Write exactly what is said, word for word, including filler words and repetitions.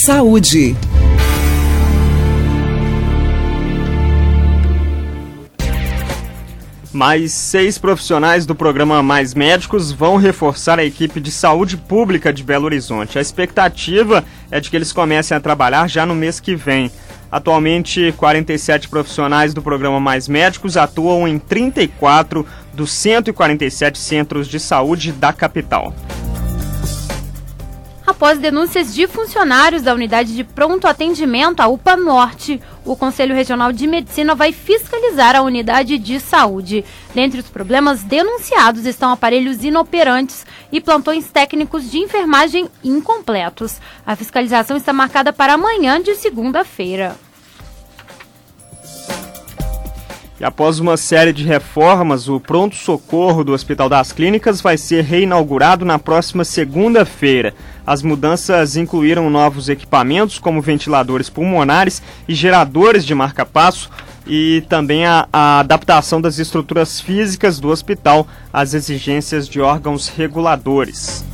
Saúde. Mais seis profissionais do programa Mais Médicos vão reforçar a equipe de saúde pública de Belo Horizonte. A expectativa é de que eles comecem a trabalhar já no mês que vem. Atualmente, quarenta e sete profissionais do programa Mais Médicos atuam em trinta e quatro dos cento e quarenta e sete centros de saúde da capital. Após denúncias de funcionários da unidade de pronto atendimento, a U P A Norte, o Conselho Regional de Medicina vai fiscalizar a unidade de saúde. Dentre os problemas denunciados estão aparelhos inoperantes e plantões técnicos de enfermagem incompletos. A fiscalização está marcada para amanhã de segunda-feira. E após uma série de reformas, o pronto-socorro do Hospital das Clínicas vai ser reinaugurado na próxima segunda-feira. As mudanças incluíram novos equipamentos, como ventiladores pulmonares e geradores de marca-passo, e também a, a adaptação das estruturas físicas do hospital às exigências de órgãos reguladores.